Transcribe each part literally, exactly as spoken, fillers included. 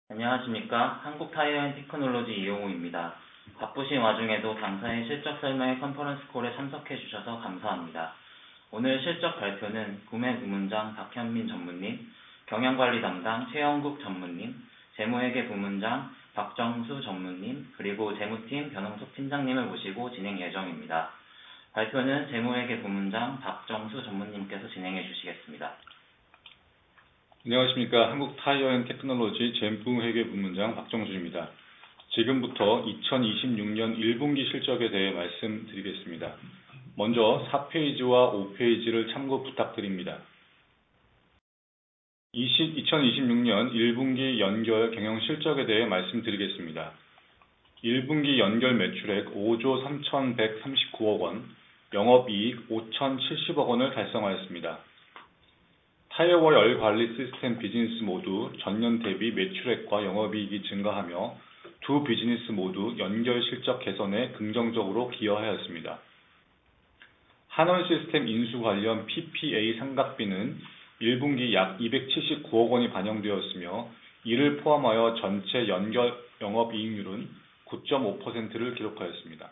안녕하십니까. 한국타이어앤테크놀로지 이용우입니다. 바쁘신 와중에도 당사의 실적 설명회 컨퍼런스콜에 참석해 주셔서 감사합니다. 오늘 실적 발표는 구매 부문장 박현민 전무님, 경영관리 담당 최영국 전무님, 재무회계 부문장 박정수 전무님, 그리고 재무팀 변홍숙 팀장님을 모시고 진행 예정입니다. 발표는 재무회계 부문장 박정수 전무님께서 진행해 주시겠습니다. 안녕하십니까. 한국타이어앤테크놀로지 재무회계 부문장 박정수입니다. 지금부터 이천이십육 년 일 분기 실적에 대해 말씀드리겠습니다. 먼저 사 페이지와 오 페이지를 참고 부탁드립니다. 이천이십육 년 일 분기 연결 경영 실적에 대해 말씀드리겠습니다. 일 분기 연결 매출액 오조 삼천백삼십구억 원, 영업이익 오천칠십억 원을 달성하였습니다. 타이어와 열관리 시스템 비즈니스 모두 전년 대비 매출액과 영업이익이 증가하며 두 비즈니스 모두 연결 실적 개선에 긍정적으로 기여하였습니다. 한원시스템 인수 관련 피피에이 상각비는 일 분기 약 이백칠십구억 원이 반영되었으며 이를 포함하여 전체 연결 영업이익률은 구 점 오 퍼센트를 기록하였습니다.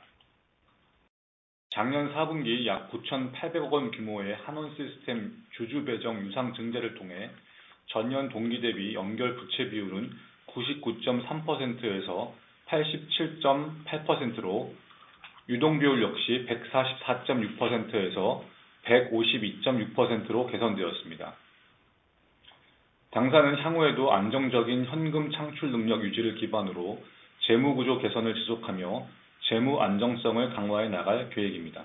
작년 사 분기 약 구천팔백억 원 규모의 한원시스템 주주 배정 유상 증대를 통해 전년 동기 대비 연결 부채 비율은 구십구 점 삼 퍼센트에서 팔십칠 점 팔 퍼센트로 유동 비율 역시 백사십사 점 육 퍼센트에서 백오십이 점 육 퍼센트로 개선되었습니다. 당사는 향후에도 안정적인 현금 창출 능력 유지를 기반으로 재무 구조 개선을 지속하며 재무 안정성을 강화해 나갈 계획입니다.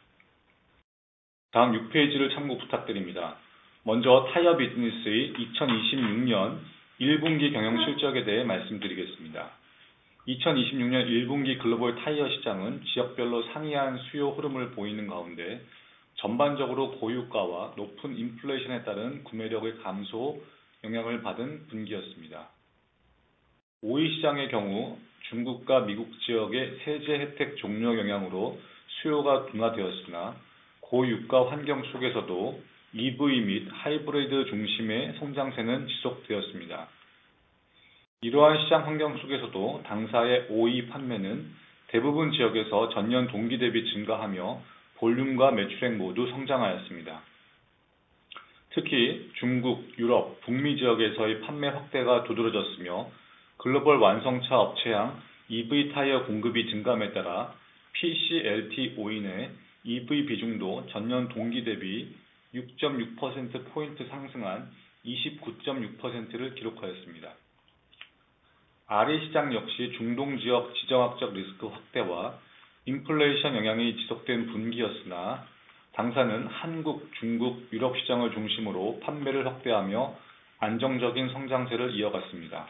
다음 육 페이지를 참고 부탁드립니다. 먼저 타이어 비즈니스의 이천이십육 년 일 분기 경영 실적에 대해 말씀드리겠습니다. 이천이십육 년 일 분기 글로벌 타이어 시장은 지역별로 상이한 수요 흐름을 보이는 가운데 전반적으로 고유가와 높은 인플레이션에 따른 구매력의 감소 영향을 받은 분기였습니다. 오이 시장의 경우 중국과 미국 지역의 세제 혜택 종료 영향으로 수요가 둔화되었으나 고유가 환경 속에서도 이브이 및 하이브리드 중심의 성장세는 지속되었습니다. 이러한 시장 환경 속에서도 당사의 오이 판매는 대부분 지역에서 전년 동기 대비 증가하며 볼륨과 매출액 모두 성장하였습니다. 특히 중국, 유럽, 북미 지역에서의 판매 확대가 두드러졌으며 글로벌 완성차 업체향 이브이 타이어 공급이 증감에 따라 피씨엘티 오이 내 이브이 비중도 전년 동기 대비 육 점 육 퍼센트 포인트 상승한 이십구 점 육 퍼센트를 기록하였습니다. 알이 시장 역시 중동 지역 지정학적 리스크 확대와 인플레이션 영향이 지속된 분기였으나 당사는 한국, 중국, 유럽 시장을 중심으로 판매를 확대하며 안정적인 성장세를 이어갔습니다.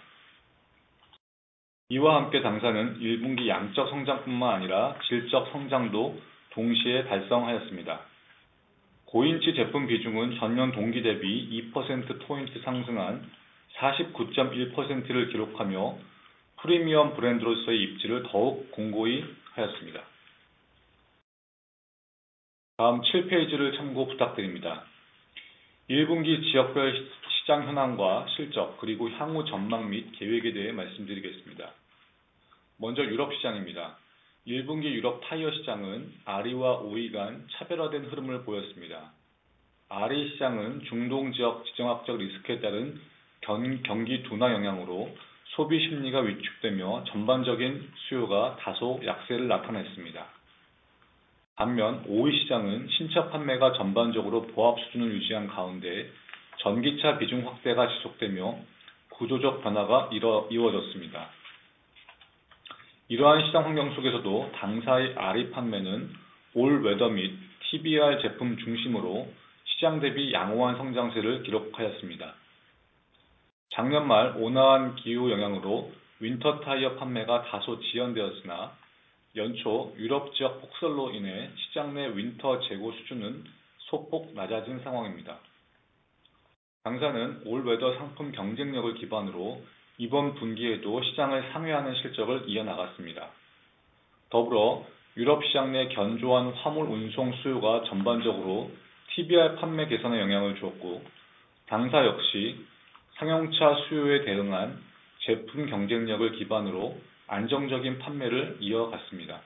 이와 함께 당사는 일 분기 양적 성장뿐만 아니라 질적 성장도 동시에 달성하였습니다. 고인치 제품 비중은 전년 동기 대비 이 퍼센트 포인트 상승한 사십구 점 일 퍼센트를 기록하며 프리미엄 브랜드로서의 입지를 더욱 공고히 하였습니다. 다음 칠 페이지를 참고 부탁드립니다. 일 분기 지역별 시장 현황과 실적 그리고 향후 전망 및 계획에 대해 말씀드리겠습니다. 먼저 유럽 시장입니다. 일 분기 유럽 타이어 시장은 알이와 오이 간 차별화된 흐름을 보였습니다. 알이 시장은 중동 지역 지정학적 리스크에 따른 경, 경기 둔화 영향으로 소비 심리가 위축되며 전반적인 수요가 다소 약세를 나타냈습니다. 반면 오이 시장은 신차 판매가 전반적으로 보합 수준을 유지한 가운데 전기차 비중 확대가 지속되며 구조적 변화가 이뤄, 이루어졌습니다. 이러한 시장 환경 속에서도 당사의 알이 판매는 올웨더 및 티비알 제품 중심으로 시장 대비 양호한 성장세를 기록하였습니다. 작년 말 온화한 기후 영향으로 윈터 타이어 판매가 다소 지연되었으나 연초 유럽 지역 폭설로 인해 시장 내 윈터 재고 수준은 소폭 낮아진 상황입니다. 당사는 올웨더 상품 경쟁력을 기반으로 이번 분기에도 시장을 상회하는 실적을 이어나갔습니다. 더불어 유럽 시장 내 견조한 화물 운송 수요가 전반적으로 티비알 판매 개선에 영향을 주었고 당사 역시 상용차 수요에 대응한 제품 경쟁력을 기반으로 안정적인 판매를 이어갔습니다.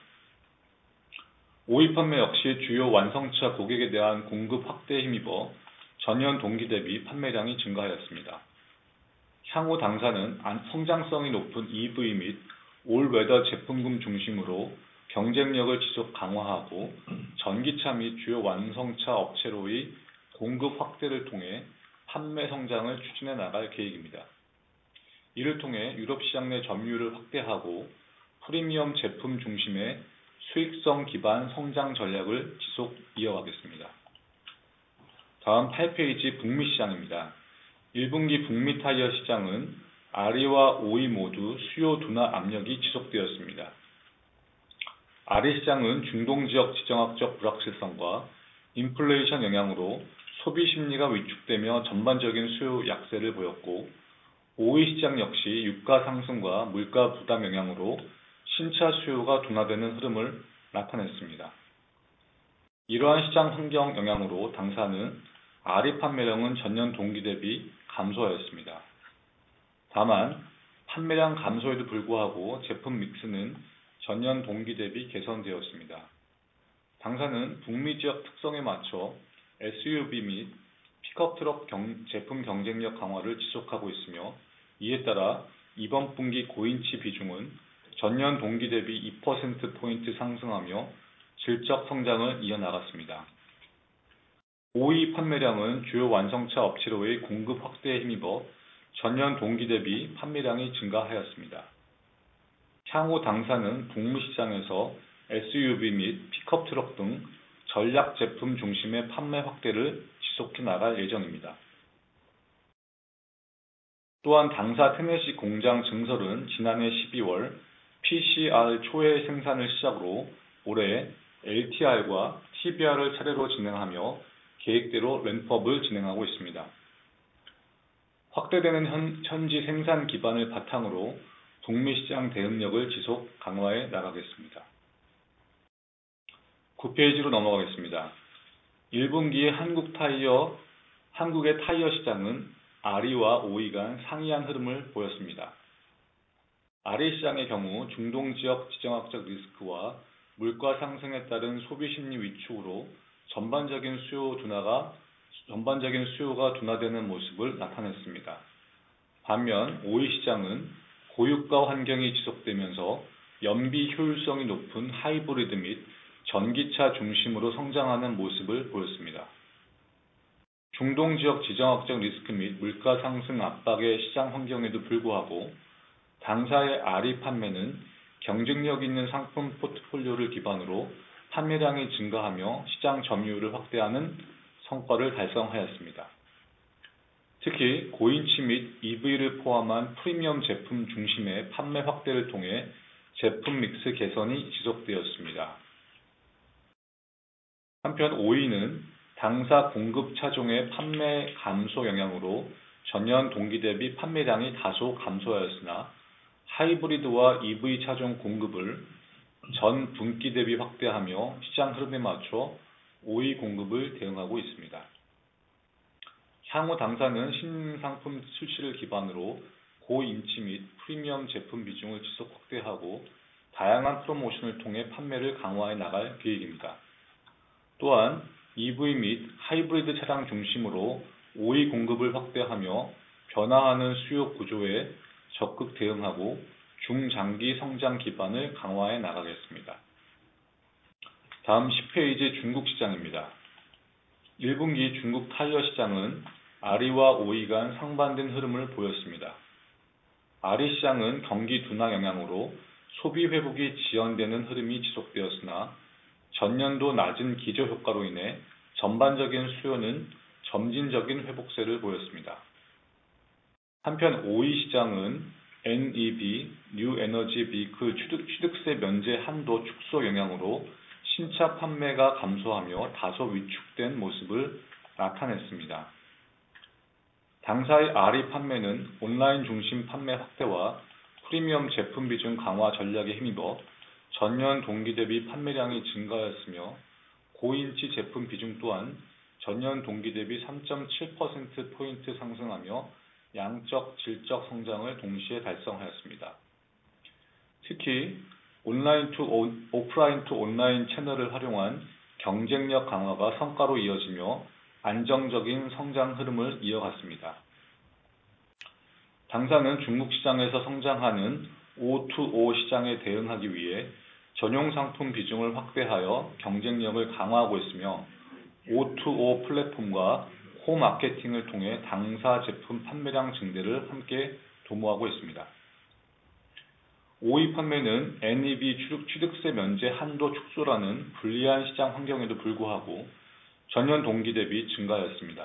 오이 판매 역시 주요 완성차 고객에 대한 공급 확대에 힘입어 전년 동기 대비 판매량이 증가하였습니다. 향후 당사는 성장성이 높은 이브이 및 올웨더 제품군 중심으로 경쟁력을 지속 강화하고 전기차 및 주요 완성차 업체로의 공급 확대를 통해 판매 성장을 추진해 나갈 계획입니다. 이를 통해 유럽 시장 내 점유율을 확대하고 프리미엄 제품 중심의 수익성 기반 성장 전략을 지속 이어가겠습니다. 다음 팔 페이지 북미 시장입니다. 일 분기 북미 타이어 시장은 아리와 오이 모두 수요 둔화 압력이 지속되었습니다. 아리 시장은 중동 지역 지정학적 불확실성과 인플레이션 영향으로 소비 심리가 위축되며 전반적인 수요 약세를 보였고, 오이 시장 역시 유가 상승과 물가 부담 영향으로 신차 수요가 둔화되는 흐름을 나타냈습니다. 이러한 시장 환경 영향으로 당사는 아리 판매량은 전년 동기 대비 감소하였습니다. 다만 판매량 감소에도 불구하고 제품 믹스는 전년 동기 대비 개선되었습니다. 당사는 북미 지역 특성에 맞춰 에스유브이 및 픽업 트럭 경, 제품 경쟁력 강화를 지속하고 있으며, 이에 따라 이번 분기 고인치 비중은 전년 동기 대비 이 퍼센트 포인트 상승하며 질적 성장을 이어나갔습니다. 오이 판매량은 주요 완성차 업체로의 공급 확대에 힘입어 전년 동기 대비 판매량이 증가하였습니다. 향후 당사는 북미 시장에서 에스유브이 및 픽업 트럭 등 전략 제품 중심의 판매 확대를 지속해 나갈 예정입니다. 또한 당사 테네시 공장 증설은 지난해 십이월 피씨알 초회 생산을 시작으로 올해 엘티알과 티비알을 차례로 진행하며 계획대로 램프업을 진행하고 있습니다. 확대되는 현, 현지 생산 기반을 바탕으로 북미 시장 대응력을 지속 강화해 나가겠습니다. 구 페이지로 넘어가겠습니다. 일 분기 한국 타이어, 한국의 타이어 시장은 아리와 오이 간 상이한 흐름을 보였습니다. 아리 시장의 경우 중동 지역 지정학적 리스크와 물가 상승에 따른 소비 심리 위축으로 전반적인 수요 둔화가 전반적인 수요가 둔화되는 모습을 나타냈습니다. 반면 오이 시장은 고유가 환경이 지속되면서 연비 효율성이 높은 하이브리드 및 전기차 중심으로 성장하는 모습을 보였습니다. 중동 지역 지정학적 리스크 및 물가 상승 압박의 시장 환경에도 불구하고 당사의 아리 판매는 경쟁력 있는 상품 포트폴리오를 기반으로 판매량이 증가하며 시장 점유율을 확대하는 성과를 달성하였습니다. 특히 고인치 및 이브이를 포함한 프리미엄 제품 중심의 판매 확대를 통해 제품 믹스 개선이 지속되었습니다. 한편 오이는 당사 공급 차종의 판매 감소 영향으로 전년 동기 대비 판매량이 다소 감소하였으나 하이브리드와 이브이 차종 공급을 전 분기 대비 확대하며 시장 흐름에 맞춰 오이 공급을 대응하고 있습니다. 향후 당사는 신상품 출시를 기반으로 고인치 및 프리미엄 제품 비중을 지속 확대하고 다양한 프로모션을 통해 판매를 강화해 나갈 계획입니다. 또한 이브이 및 하이브리드 차량 중심으로 오이 공급을 확대하며 변화하는 수요 구조에 적극 대응하고 중장기 성장 기반을 강화해 나가겠습니다. 다음 십 페이지 중국 시장입니다. 일 분기 중국 타이어 시장은 아리와 오이 간 상반된 흐름을 보였습니다. 아리 시장은 경기 둔화 영향으로 소비 회복이 지연되는 흐름이 지속되었으나 전년도 낮은 기저 효과로 인해 전반적인 수요는 점진적인 회복세를 보였습니다. 한편 오이 시장은 엔이비, 뉴 에너지 비클 취득, 취득세 면제 한도 축소 영향으로 신차 판매가 감소하며 다소 위축된 모습을 나타냈습니다. 당사의 아리 판매는 온라인 중심 판매 확대와 프리미엄 제품 비중 강화 전략에 힘입어 전년 동기 대비 판매량이 증가하였으며 고인치 제품 비중 또한 전년 동기 대비 삼 점 칠 퍼센트 포인트 상승하며 양적, 질적 성장을 동시에 달성하였습니다. 특히 온라인 투 오프라인 투 온라인 채널을 활용한 경쟁력 강화가 성과로 이어지며 안정적인 성장 흐름을 이어갔습니다. 당사는 중국 시장에서 성장하는 오 투 오 시장에 대응하기 위해 전용 상품 비중을 확대하여 경쟁력을 강화하고 있으며 오 투 오 플랫폼과 코마케팅을 통해 당사 제품 판매량 증대를 함께 도모하고 있습니다. 오이 판매는 엔이비 취득세 면제 한도 축소라는 불리한 시장 환경에도 불구하고 전년 동기 대비 증가하였습니다.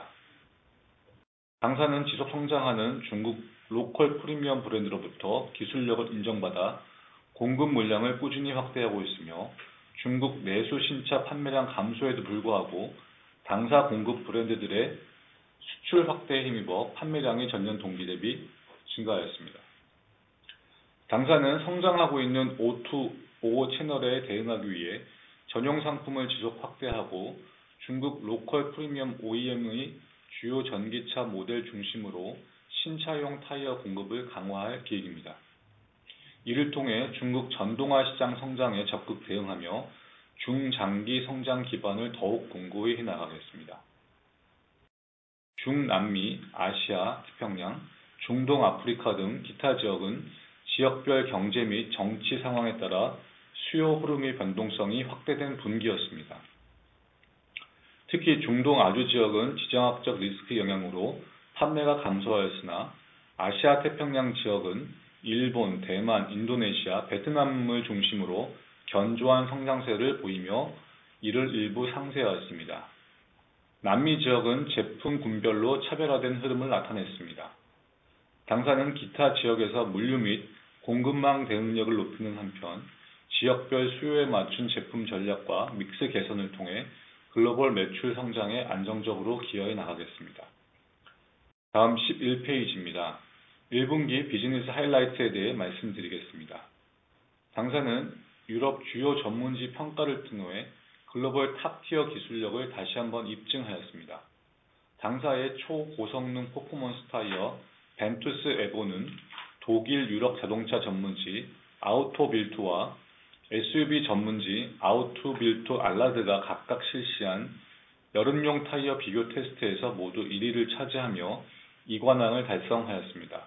당사는 지속 성장하는 중국 로컬 프리미엄 브랜드로부터 기술력을 인정받아 공급 물량을 꾸준히 확대하고 있으며 중국 내수 신차 판매량 감소에도 불구하고 당사 공급 브랜드들의 수출 확대에 힘입어 판매량이 전년 동기 대비 증가하였습니다. 당사는 성장하고 있는 오 투 오 채널에 대응하기 위해 전용 상품을 지속 확대하고 중국 로컬 프리미엄 오이엠의 주요 전기차 모델 중심으로 신차용 타이어 공급을 강화할 계획입니다. 이를 통해 중국 전동화 시장 성장에 적극 대응하며 중장기 성장 기반을 더욱 공고히 해나가겠습니다. 중남미, 아시아, 태평양, 중동 아프리카 등 기타 지역은 지역별 경제 및 정치 상황에 따라 수요 흐름의 변동성이 확대된 분기였습니다. 특히 중동 아주 지역은 지정학적 리스크 영향으로 판매가 감소하였으나 아시아 태평양 지역은 일본, 대만, 인도네시아, 베트남을 중심으로 견조한 성장세를 보이며 이를 일부 상쇄하였습니다. 남미 지역은 제품 군별로 차별화된 흐름을 나타냈습니다. 당사는 기타 지역에서 물류 및 공급망 대응력을 높이는 한편 지역별 수요에 맞춘 제품 전략과 믹스 개선을 통해 글로벌 매출 성장에 안정적으로 기여해 나가겠습니다. 다음 십일 페이지입니다. 일 분기 비즈니스 하이라이트에 대해 말씀드리겠습니다. 당사는 유럽 주요 전문지 평가를 통해 글로벌 탑티어 기술력을 다시 한번 입증하였습니다. 당사의 초고성능 퍼포먼스 타이어 벤투스 에보는 독일 유럽 자동차 전문지 아우토빌트와 에스유브이 전문지 아우토빌트 알라드가 각각 실시한 여름용 타이어 비교 테스트에서 모두 일 위를 차지하며 이관왕을 달성하였습니다.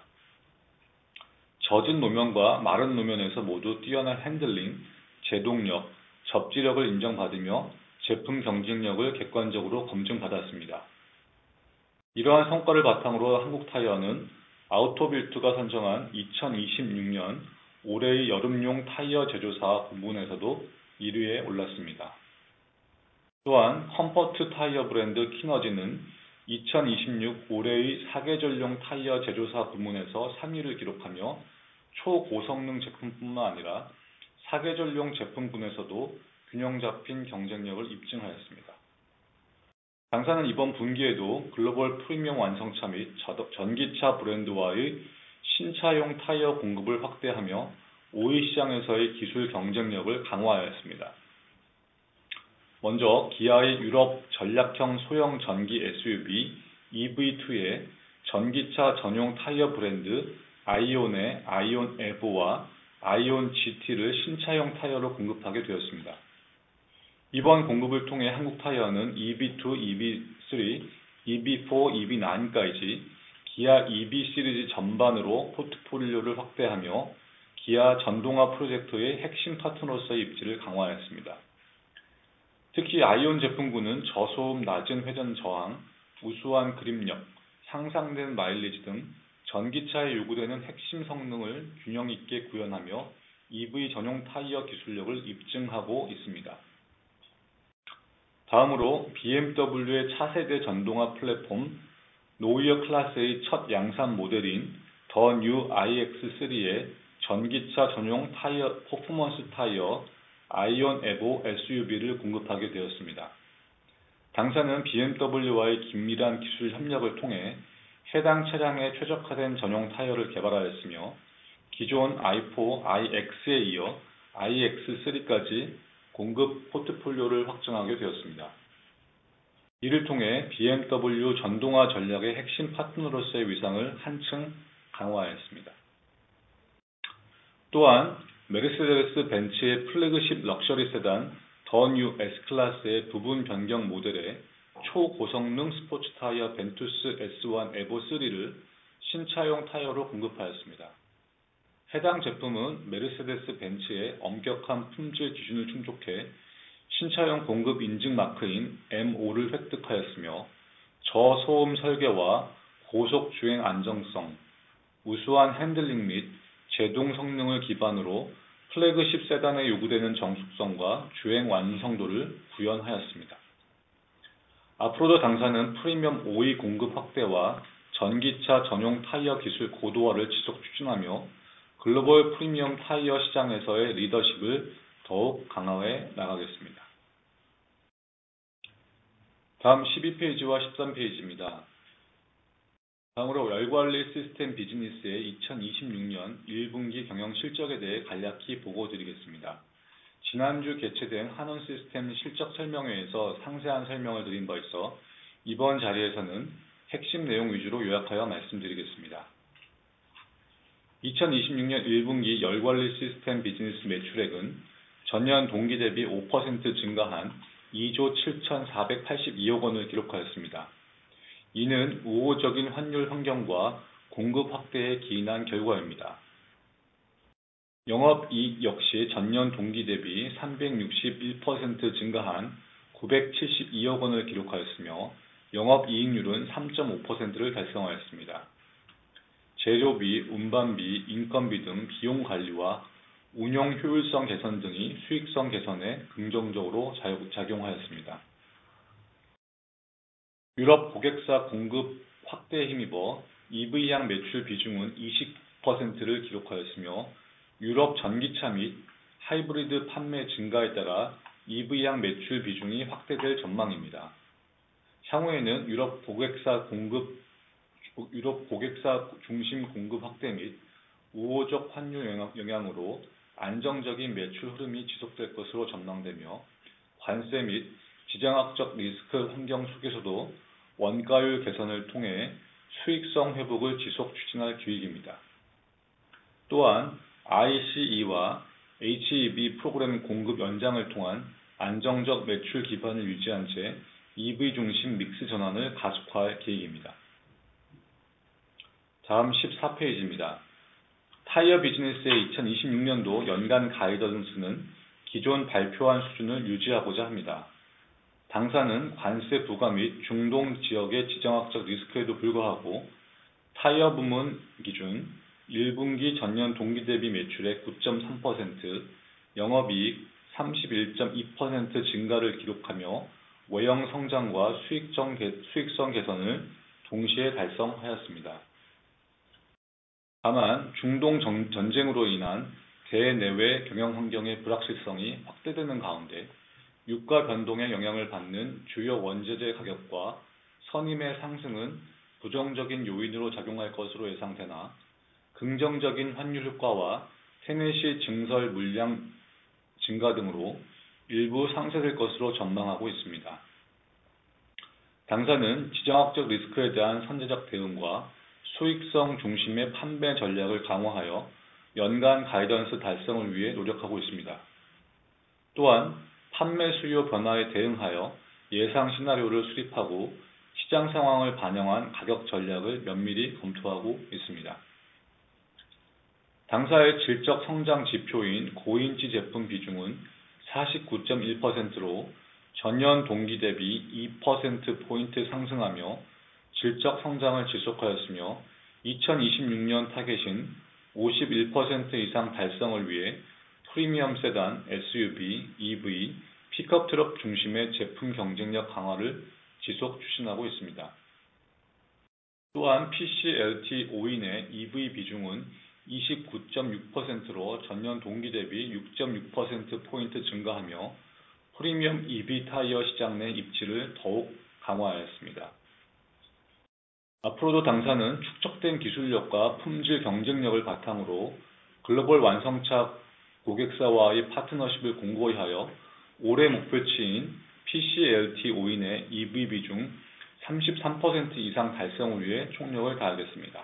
젖은 노면과 마른 노면에서 모두 뛰어난 핸들링, 제동력, 접지력을 인정받으며 제품 경쟁력을 객관적으로 검증받았습니다. 이러한 성과를 바탕으로 한국타이어는 아우토빌트가 선정한 이천이십육 년 올해의 여름용 타이어 제조사 부문에서도 일 위에 올랐습니다. 또한 컴포트 타이어 브랜드 키너지는 이천이십육 올해의 사계절용 타이어 제조사 부문에서 삼 위를 기록하며 초고성능 제품뿐만 아니라 사계절용 제품군에서도 균형 잡힌 경쟁력을 입증하였습니다. 당사는 이번 분기에도 글로벌 프리미엄 완성차 및 전기차 브랜드와의 신차용 타이어 공급을 확대하며 오이 시장에서의 기술 경쟁력을 강화하였습니다. 먼저 기아의 유럽 전략형 소형 전기 에스유브이 이브이투의 전기차 전용 타이어 브랜드 아이온의 아이온 에보와 아이온 지티를 신차용 타이어로 공급하게 되었습니다. 이번 공급을 통해 한국타이어는 이브이투, 이브이쓰리, 이브이포, 이브이나인까지 기아 이브이 시리즈 전반으로 포트폴리오를 확대하며 기아 전동화 프로젝트의 핵심 파트너로서의 입지를 강화하였습니다. 특히 아이온 제품군은 저소음 낮은 회전 저항, 우수한 그립력, 상상된 마일리지 등 전기차에 요구되는 핵심 성능을 균형 있게 구현하며 이브이 전용 타이어 기술력을 입증하고 있습니다. 다음으로 비엠더블유의 차세대 전동화 플랫폼 노이어 클래스의 첫 양산 모델인 더 뉴 아이엑스쓰리의 전기차 전용 타이어 퍼포먼스 타이어 아이온 에보 에스유브이를 공급하게 되었습니다. 당사는 비엠더블유와의 긴밀한 기술 협력을 통해 해당 차량에 최적화된 전용 타이어를 개발하였으며 기존 아이포, 아이엑스에 이어 아이엑스쓰리까지 공급 포트폴리오를 확정하게 되었습니다. 이를 통해 비엠더블유 전동화 전략의 핵심 파트너로서의 위상을 한층 강화하였습니다. 또한 메르세데스 벤츠의 플래그십 럭셔리 세단 더 뉴 S클래스의 부분 변경 모델에 초고성능 스포츠 타이어 벤투스 에스 원 에보 쓰리를 신차용 타이어로 공급하였습니다. 해당 제품은 메르세데스 벤츠의 엄격한 품질 기준을 충족해 신차용 공급 인증 마크인 엠 오를 획득하였으며 저소음 설계와 고속 주행 안정성, 우수한 핸들링 및 제동 성능을 기반으로 플래그십 세단에 요구되는 정숙성과 주행 완성도를 구현하였습니다. 앞으로도 당사는 프리미엄 오이 공급 확대와 전기차 전용 타이어 기술 고도화를 지속 추진하며 글로벌 프리미엄 타이어 시장에서의 리더십을 더욱 강화해 나가겠습니다. 다음 십이 페이지와 십삼 페이지입니다. 다음으로 열관리 시스템 비즈니스의 이천이십육 년 일 분기 경영 실적에 대해 간략히 보고드리겠습니다. 지난주 개최된 한원 시스템 실적 설명회에서 상세한 설명을 드린 바 있어 이번 자리에서는 핵심 내용 위주로 요약하여 말씀드리겠습니다. 이천이십육 년 일 분기 열관리 시스템 비즈니스 매출액은 전년 동기 대비 오 퍼센트 증가한 이조 칠천사백팔십이억 원을 기록하였습니다. 이는 우호적인 환율 환경과 공급 확대에 기인한 결과입니다. 영업이익 역시 전년 동기 대비 삼백육십일 퍼센트 증가한 구백칠십이억 원을 기록하였으며 영업이익률은 삼 점 오 퍼센트를 달성하였습니다. 재료비, 운반비, 인건비 등 비용 관리와 운영 효율성 개선 등이 수익성 개선에 긍정적으로 작용하였습니다. 유럽 고객사 공급 확대에 힘입어 이브이향 매출 비중은 이십 퍼센트를 기록하였으며 유럽 전기차 및 하이브리드 판매 증가에 따라 이브이향 매출 비중이 확대될 전망입니다. 향후에는 유럽 고객사 공급, 유럽 고객사 중심 공급 확대 및 우호적 환율 영향으로 안정적인 매출 흐름이 지속될 것으로 전망되며 관세 및 지정학적 리스크 환경 속에서도 원가율 개선을 통해 수익성 회복을 지속 추진할 계획입니다. 또한 아이시이와 에이치이브이 프로그램 공급 연장을 통한 안정적 매출 기반을 유지한 채 이브이 중심 믹스 전환을 가속화할 계획입니다. 다음 십사 페이지입니다. 타이어 비즈니스의 이천이십육 년도 연간 가이던스는 기존 발표한 수준을 유지하고자 합니다. 당사는 관세 부과 및 중동 지역의 지정학적 리스크에도 불구하고 타이어 부문 기준 일 분기 전년 동기 대비 매출의 구 점 삼 퍼센트, 영업이익 삼십일 점 이 퍼센트 증가를 기록하며 외형 성장과 수익성, 개, 수익성 개선을 동시에 달성하였습니다. 다만 중동 정, 전쟁으로 인한 대내외 경영 환경의 불확실성이 확대되는 가운데 유가 변동에 영향을 받는 주요 원재재 가격과 선임의 상승은 부정적인 요인으로 작용할 것으로 예상되나 긍정적인 환율 효과와 테네시 증설 물량 증가 등으로 일부 상쇄될 것으로 전망하고 있습니다. 당사는 지정학적 리스크에 대한 선제적 대응과 수익성 중심의 판매 전략을 강화하여 연간 가이던스 달성을 위해 노력하고 있습니다. 또한 판매 수요 변화에 대응하여 예상 시나리오를 수립하고 시장 상황을 반영한 가격 전략을 면밀히 검토하고 있습니다. 당사의 질적 성장 지표인 고인지 제품 비중은 사십구 점 일 퍼센트로 전년 동기 대비 이 퍼센트 포인트 상승하며 질적 성장을 지속하였으며 이천이십육 년 타겟인 오십일 퍼센트 이상 달성을 위해 프리미엄 세단, 에스유브이, 이브이, 픽업 트럭 중심의 제품 경쟁력 강화를 지속 추진하고 있습니다. 또한 피씨, 엘티, 오인의 이브이 비중은 이십구 점 육 퍼센트로 전년 동기 대비 육 점 육 퍼센트 포인트 증가하며 프리미엄 이브이 타이어 시장 내 입지를 더욱 강화하였습니다. 앞으로도 당사는 축적된 기술력과 품질 경쟁력을 바탕으로 글로벌 완성차 고객사와의 파트너십을 공고히 하여 올해 목표치인 피씨엘티 오 인의 이브이 비중 삼십삼 퍼센트 이상 달성을 위해 총력을 다하겠습니다.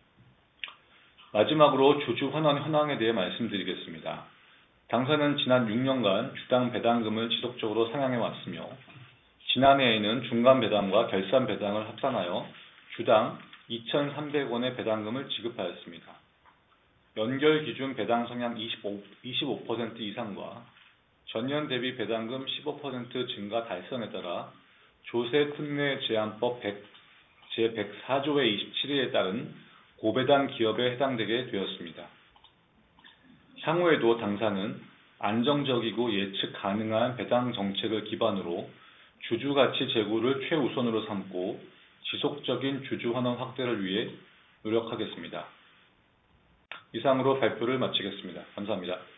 마지막으로 주주 환원 현황에 대해 말씀드리겠습니다. 당사는 지난 육 년간 주당 배당금을 지속적으로 상향해 왔으며 지난해에는 중간 배당과 결산 배당을 합산하여 주당 이천삼백 원의 배당금을 지급하였습니다. 연결 기준 배당 성향 이십오 퍼센트 이상과 전년 대비 배당금 십오 퍼센트 증가 달성에 따라 조세 특례 제한법 제백사 조의 이십칠 일에 따른 고배당 기업에 해당되게 되었습니다. 향후에도 당사는 안정적이고 예측 가능한 배당 정책을 기반으로 주주 가치 제고를 최우선으로 삼고 지속적인 주주 환원 확대를 위해 노력하겠습니다. 이상으로 발표를 마치겠습니다. 감사합니다.